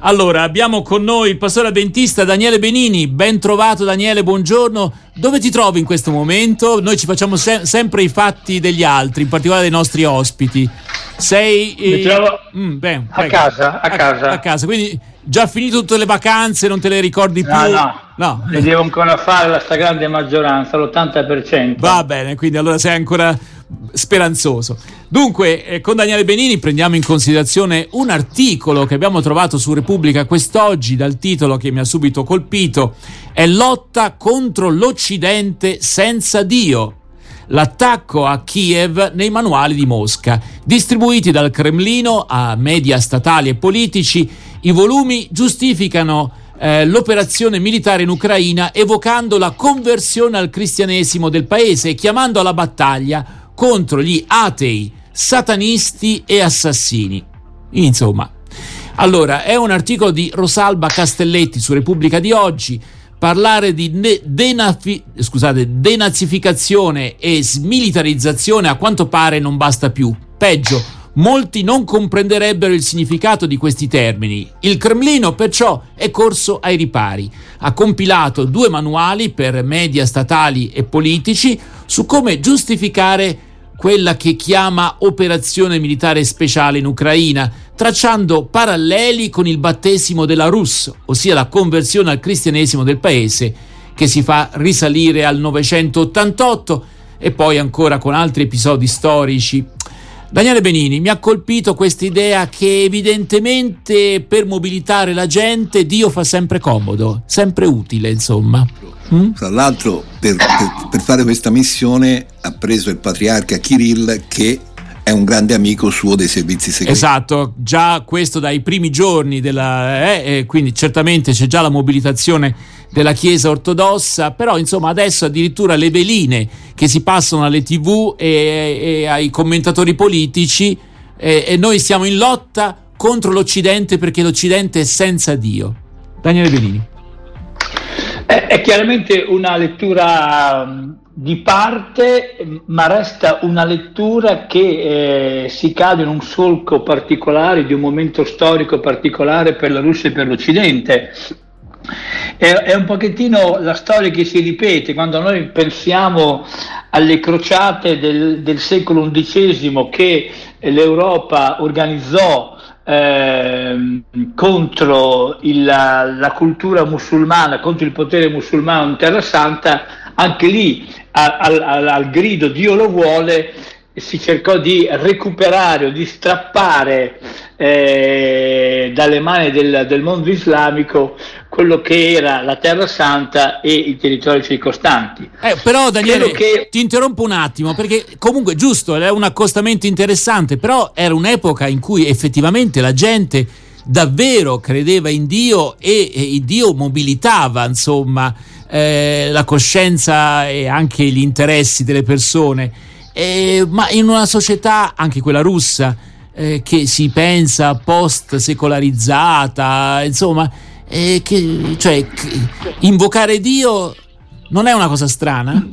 Allora, abbiamo con noi il pastore avventista Daniele Benini. Ben trovato Daniele, buongiorno. Dove ti trovi in questo momento? Noi ci facciamo sempre i fatti degli altri, in particolare dei nostri ospiti. Sei... Mi trovo a casa, quindi già finito tutte le vacanze, non te le ricordi più? No. Ne devo ancora fare la stragrande maggioranza, l'80%. Va bene, quindi allora sei ancora speranzoso. Dunque, con Daniele Benini prendiamo in considerazione un articolo che abbiamo trovato su Repubblica quest'oggi, dal titolo che mi ha subito colpito: è lotta contro l'Occidente senza Dio. L'attacco a Kiev nei manuali di Mosca. Distribuiti dal Cremlino a media statali e politici, i volumi giustificano l'operazione militare in Ucraina, evocando la conversione al cristianesimo del paese e chiamando alla battaglia contro gli atei, satanisti e assassini. Insomma, allora, è un articolo di Rosalba Castelletti su Repubblica di oggi. Parlare di denazificazione e smilitarizzazione a quanto pare non basta più. Peggio, molti non comprenderebbero il significato di questi termini. Il Cremlino perciò è corso ai ripari. Ha compilato 2 manuali per media statali e politici su come giustificare quella che chiama operazione militare speciale in Ucraina, tracciando paralleli con il battesimo della Rus, ossia la conversione al cristianesimo del paese, che si fa risalire al 988, e poi ancora con altri episodi storici. Daniele Benini, mi ha colpito questa idea che evidentemente per mobilitare la gente Dio fa sempre comodo, sempre utile, insomma. Tra l'altro per fare questa missione ha preso il patriarca Kirill, che è un grande amico suo dei servizi segreti. Esatto, già questo dai primi giorni quindi certamente c'è già la mobilitazione della Chiesa ortodossa, però insomma adesso addirittura le veline che si passano alle TV e ai commentatori politici, e noi siamo in lotta contro l'Occidente perché l'Occidente è senza Dio. Daniele Benini. È chiaramente una lettura di parte, ma resta una lettura che si cade in un solco particolare di un momento storico particolare per la Russia e per l'Occidente. È un pochettino la storia che si ripete quando noi pensiamo alle crociate del secolo XI che l'Europa organizzò contro la cultura musulmana, contro il potere musulmano in Terra Santa. Anche lì al grido Dio lo vuole si cercò di recuperare o di strappare dalle mani del mondo islamico quello che era la Terra Santa e i territori circostanti. Però Daniele, ti interrompo un attimo, perché comunque giusto, è un accostamento interessante, però era un'epoca in cui effettivamente la gente davvero credeva in Dio e Dio mobilitava, insomma, la coscienza e anche gli interessi delle persone, ma in una società, anche quella russa, che si pensa post secolarizzata, insomma, invocare Dio non è una cosa strana?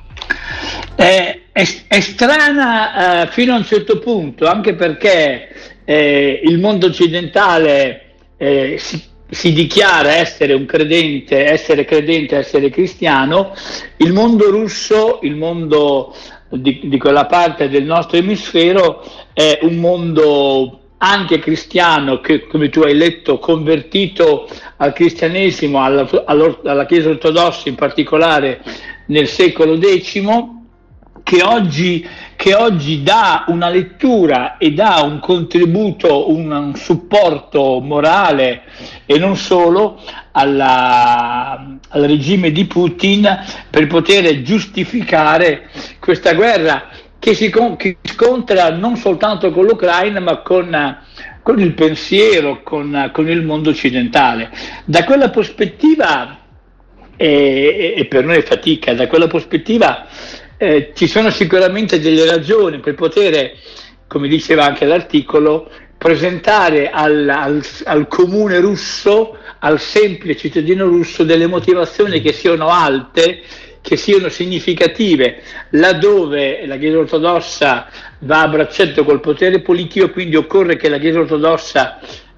È strana fino a un certo punto, anche perché il mondo occidentale si dichiara essere un credente, essere cristiano. Il mondo russo, il mondo di quella parte del nostro emisfero, è un mondo anche cristiano che, come tu hai letto, convertito al cristianesimo, alla Chiesa ortodossa in particolare nel secolo X, che oggi dà una lettura e dà un contributo, un supporto morale e non solo al regime di Putin per poter giustificare questa guerra che scontra non soltanto con l'Ucraina ma con il pensiero, con il mondo occidentale. Da quella prospettiva, e per noi è fatica, da quella prospettiva ci sono sicuramente delle ragioni per poter, come diceva anche l'articolo, presentare al comune russo, al semplice cittadino russo, delle motivazioni che siano alte, che siano significative, laddove la Chiesa ortodossa va a braccetto col potere politico. Quindi occorre che la Chiesa ortodossa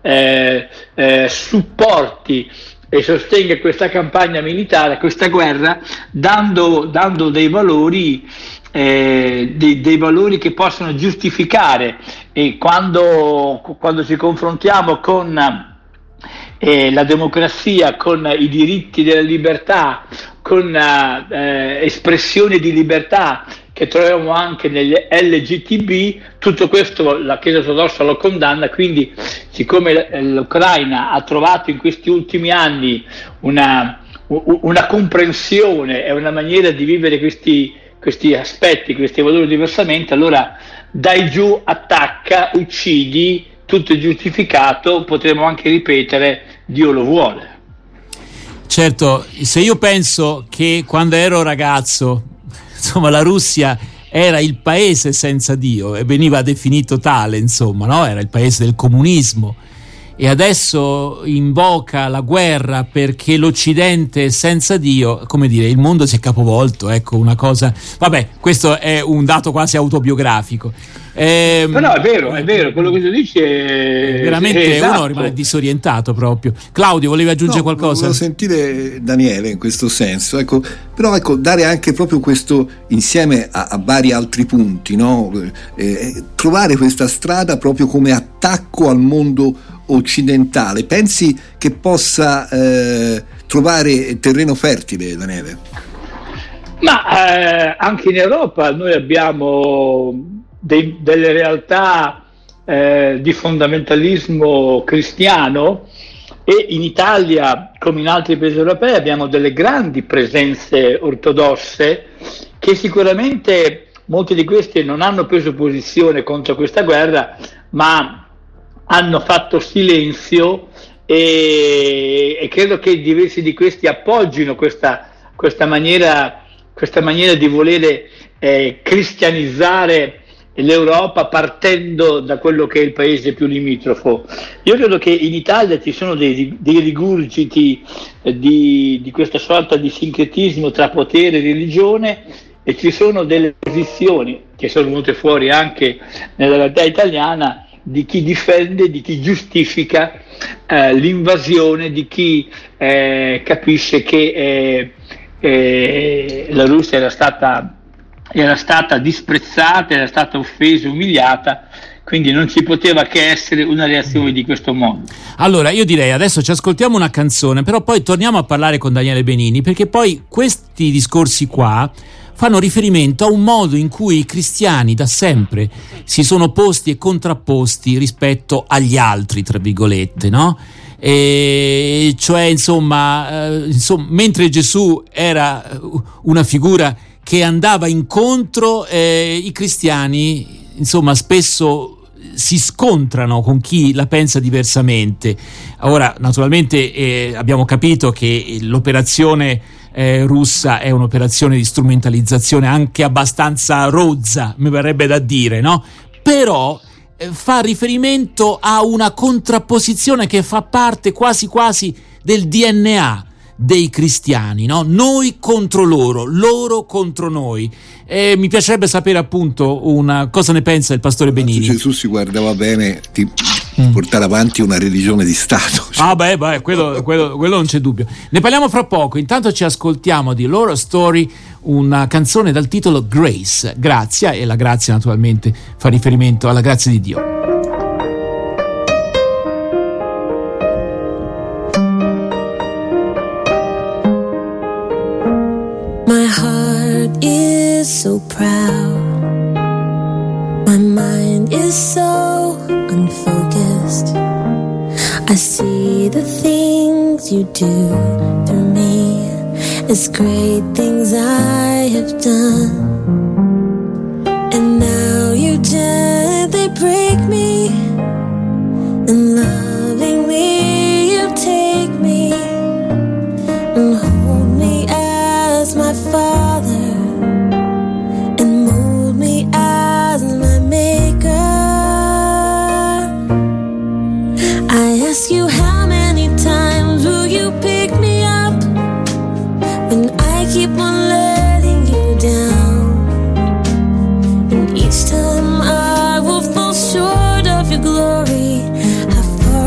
supporti e sostenga questa campagna militare, questa guerra, dando dei valori, dei valori che possono giustificare. E quando ci confrontiamo con la democrazia, con i diritti della libertà, con espressioni di libertà che troviamo anche negli LGTB, tutto questo la Chiesa ortodossa lo condanna. Quindi, siccome l'Ucraina ha trovato in questi ultimi anni una comprensione e una maniera di vivere questi aspetti, questi valori diversamente, allora dai giù, attacca, uccidi, tutto è giustificato. Potremmo anche ripetere: Dio lo vuole. Certo, se io penso che quando ero ragazzo, insomma, la Russia era il paese senza Dio e veniva definito tale, insomma, no? Era il paese del comunismo, e adesso invoca la guerra perché l'Occidente è senza Dio, come dire, il mondo si è capovolto, ecco, una cosa. Vabbè, questo è un dato quasi autobiografico. No, è vero, quello che tu dici è veramente esatto. Uno rimane disorientato proprio. Claudio, volevi aggiungere qualcosa? Volevo sentire Daniele in questo senso, però dare anche proprio questo insieme a vari altri punti, no? Trovare questa strada proprio come attacco al mondo occidentale. Pensi che possa trovare terreno fertile, Daniele? Ma anche in Europa noi abbiamo delle realtà di fondamentalismo cristiano, e in Italia, come in altri paesi europei, abbiamo delle grandi presenze ortodosse che sicuramente molti di questi non hanno preso posizione contro questa guerra, ma hanno fatto silenzio, e credo che diversi di questi appoggino questa maniera di volere cristianizzare l'Europa partendo da quello che è il paese più limitrofo. Io credo che in Italia ci sono dei rigurgiti di questa sorta di sincretismo tra potere e religione, e ci sono delle posizioni che sono venute fuori anche nella realtà italiana di chi difende, di chi giustifica l'invasione, di chi capisce che la Russia era stata disprezzata, era stata offesa, umiliata, quindi non ci poteva che essere una reazione di questo mondo. Allora io direi adesso ci ascoltiamo una canzone, però poi torniamo a parlare con Daniele Benini, perché poi questi discorsi qua fanno riferimento a un modo in cui i cristiani da sempre si sono posti e contrapposti rispetto agli altri, tra virgolette, no? E cioè insomma, mentre Gesù era una figura che andava incontro, i cristiani insomma spesso si scontrano con chi la pensa diversamente. Ora naturalmente abbiamo capito che l'operazione russa è un'operazione di strumentalizzazione anche abbastanza rozza, mi verrebbe da dire, no? Però fa riferimento a una contrapposizione che fa parte quasi del DNA dei cristiani, no? Noi contro loro contro noi. Mi piacerebbe sapere appunto cosa ne pensa il pastore Benini. Gesù si guardava bene di portare avanti una religione di Stato. Ah beh, quello non c'è dubbio. Ne parliamo fra poco. Intanto ci ascoltiamo di Loro Story, una canzone dal titolo Grace, grazia, e la grazia naturalmente fa riferimento alla grazia di Dio. My heart is so proud. My mind is so unfocused. I see the things you do through me. It's great things I have done. And now you gently break me, and lovingly you take me and hold me as my Father, and mold me as my Maker. I ask you, how many times will you pick me up when I keep on letting you down? And each time I will fall short of your glory. How far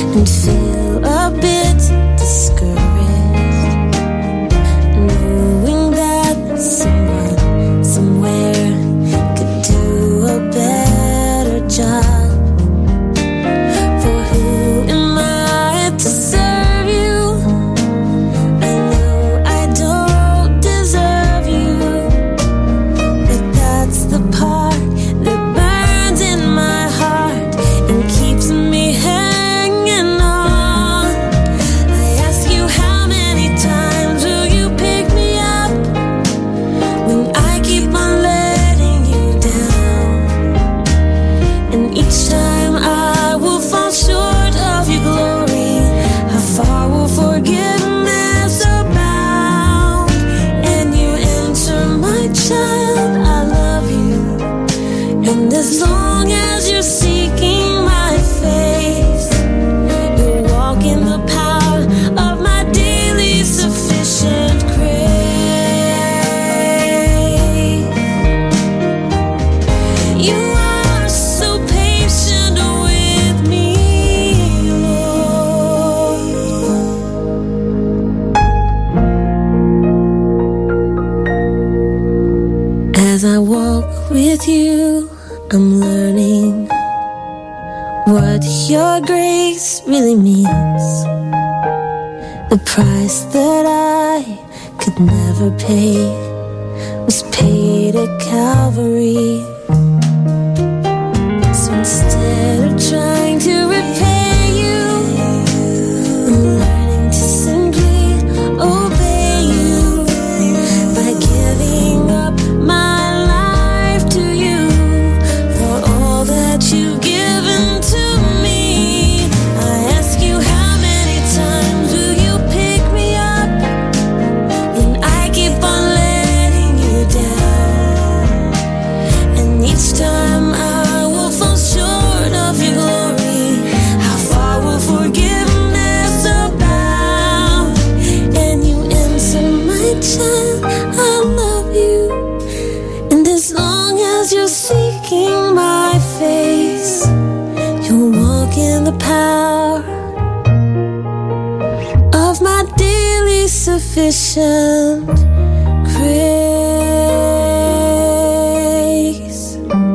and feel a bit discouraged, knowing that someone somewhere could do a better job. For who am I to serve you? I know I don't deserve you, but that's the part that burns in my heart and keeps me hanging on. I ask you, how many times will you pick me up when I keep on letting you down? And each time I will fall short of your glory, how far will forgiveness abound? And you answer, my child, I love you. And as long as you're seeking my face, you walk in the power of my daily sufficient grace. You are so patient with me, Lord. As I walk with you, I'm learning what your grace really means. The price that I could never pay was paid at Calvary. So instead of trying to repay you, I'm learning to simply obey you by giving up my life to you for all that you've given to me. I ask you, how many times will you pick me up when I keep on letting you down? And each time I will fall short of your glory, how far will forgiveness abound? And you answer, my child, I love you. And as long as you're seeking my face, you'll walk in the power of my daily sufficient grace.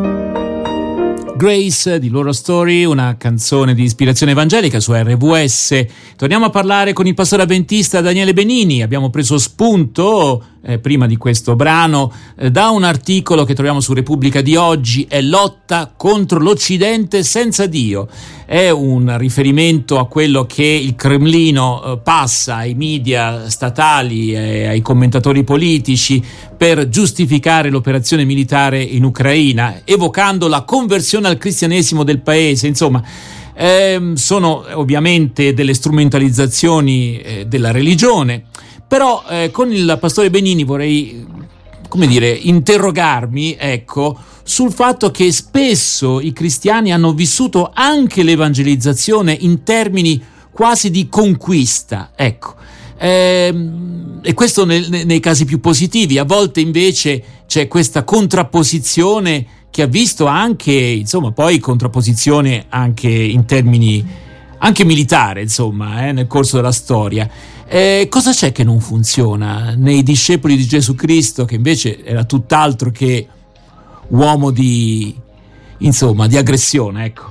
Grace di Loro Story, una canzone di ispirazione evangelica su RWS. Torniamo a parlare con il pastore avventista Daniele Benini. Abbiamo preso spunto prima di questo brano da un articolo che troviamo su Repubblica di oggi, è Lotta contro l'Occidente senza Dio. È un riferimento a quello che il Cremlino passa ai media statali e ai commentatori politici per giustificare l'operazione militare in Ucraina, evocando la conversione al cristianesimo del paese. Insomma, sono ovviamente delle strumentalizzazioni della religione, però con il pastore Benini vorrei, come dire, interrogarmi, ecco, sul fatto che spesso i cristiani hanno vissuto anche l'evangelizzazione in termini quasi di conquista, ecco. E questo nei casi più positivi. A volte invece c'è questa contrapposizione che ha visto anche, insomma, poi contrapposizione anche in termini anche militare, insomma, nel corso della storia. Cosa c'è che non funziona nei discepoli di Gesù Cristo, che invece era tutt'altro che uomo di aggressione, ecco?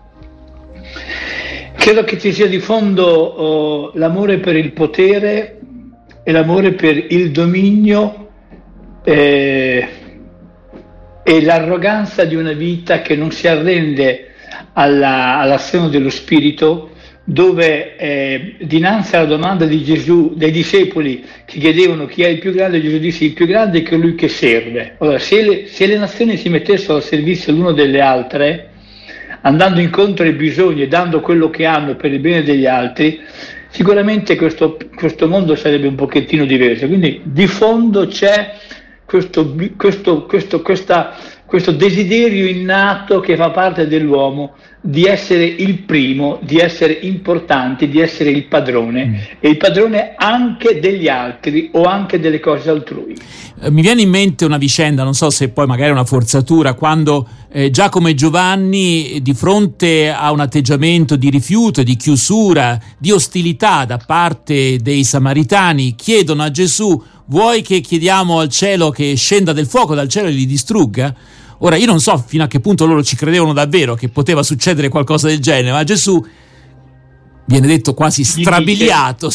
Credo che ci sia di fondo l'amore per il potere e l'amore per il dominio e l'arroganza di una vita che non si arrende all'azione dello Spirito, dove dinanzi alla domanda di Gesù, dei discepoli che chiedevano chi è il più grande, Gesù disse: il più grande è colui che serve. Allora, se le nazioni si mettessero al servizio l'una delle altre, andando incontro ai bisogni e dando quello che hanno per il bene degli altri, sicuramente questo mondo sarebbe un pochettino diverso. Quindi di fondo c'è questa questo desiderio innato che fa parte dell'uomo di essere il primo, di essere importante, di essere il padrone, e il padrone anche degli altri o anche delle cose altrui. Mi viene in mente una vicenda, non so se poi magari è una forzatura, quando Giacomo e Giovanni, di fronte a un atteggiamento di rifiuto, di chiusura, di ostilità da parte dei samaritani, chiedono a Gesù: vuoi che chiediamo al cielo che scenda del fuoco dal cielo e li distrugga? Ora, io non so fino a che punto loro ci credevano davvero che poteva succedere qualcosa del genere, ma Gesù, viene detto quasi strabiliato,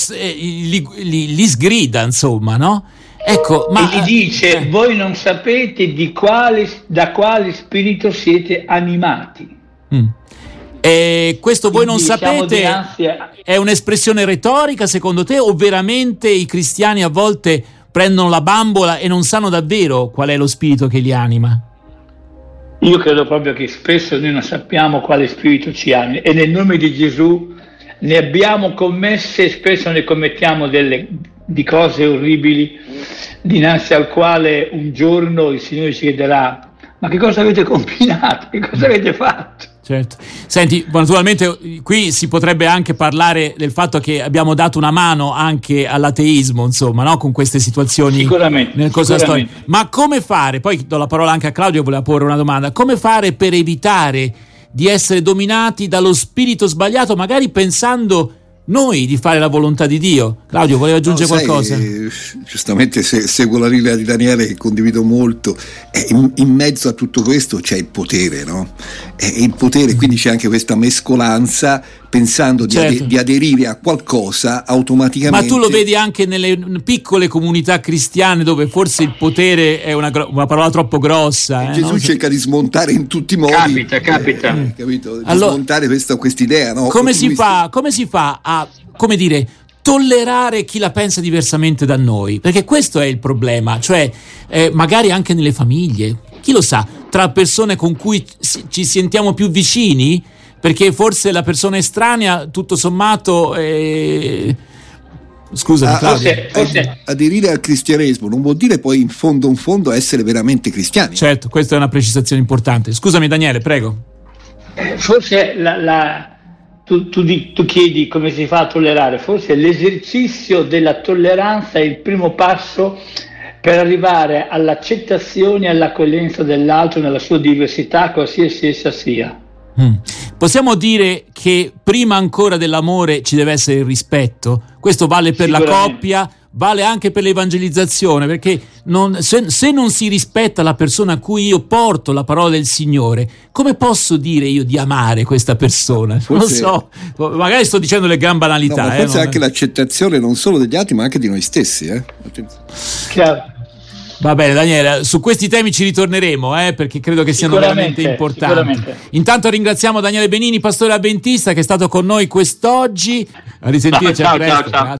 li sgrida, insomma, no? Ecco, ma e gli dice: voi non sapete da quale spirito siete animati. E questo voi non Quindi sapete è un'espressione retorica secondo te, o veramente i cristiani a volte prendono la bambola e non sanno davvero qual è lo spirito che li anima? Io credo proprio che spesso noi non sappiamo quale spirito ci anima, e nel nome di Gesù ne abbiamo commesse, spesso ne commettiamo di cose orribili, dinanzi al quale un giorno il Signore ci chiederà: ma che cosa avete combinato? Che cosa avete fatto? Certo. Senti, naturalmente qui si potrebbe anche parlare del fatto che abbiamo dato una mano anche all'ateismo, insomma, no? Con queste situazioni nel corso della storia. Ma come fare? Poi do la parola anche a Claudio, voleva porre una domanda. Come fare per evitare di essere dominati dallo spirito sbagliato, magari pensando noi di fare la volontà di Dio? Claudio, voleva aggiungere qualcosa? Giustamente seguo la linea di Daniele, che condivido molto. In mezzo a tutto questo c'è il potere, no? Il potere, quindi c'è anche questa mescolanza, pensando di aderire a qualcosa automaticamente. Ma tu lo vedi anche nelle piccole comunità cristiane, dove forse il potere è una parola troppo grossa. Gesù cerca di smontare in tutti i modi. Capita. Capito? Di smontare questa idea, no? Come si fa a, come dire, tollerare chi la pensa diversamente da noi? Perché questo è il problema, cioè magari anche nelle famiglie, chi lo sa, tra persone con cui ci sentiamo più vicini, perché forse la persona estranea, tutto sommato, scusami Claudio, aderire al cristianesimo non vuol dire poi in fondo essere veramente cristiani. Certo, questa è una precisazione importante. Scusami Daniele, prego. Forse tu chiedi come si fa a tollerare. Forse l'esercizio della tolleranza è il primo passo per arrivare all'accettazione e all'accoglienza dell'altro nella sua diversità, qualsiasi essa sia. Possiamo dire che prima ancora dell'amore ci deve essere il rispetto. Questo vale per la coppia, vale anche per l'evangelizzazione, perché se non si rispetta la persona a cui io porto la parola del Signore, come posso dire io di amare questa persona? Forse, non so, magari sto dicendo le gran banalità. Ma forse anche l'accettazione non solo degli altri, ma anche di noi stessi. Chiaro. Va bene Daniele, su questi temi ci ritorneremo, perché credo che siano veramente importanti. Intanto ringraziamo Daniele Benini, pastore avventista, che è stato con noi quest'oggi. A risentirci a presto. Ciao.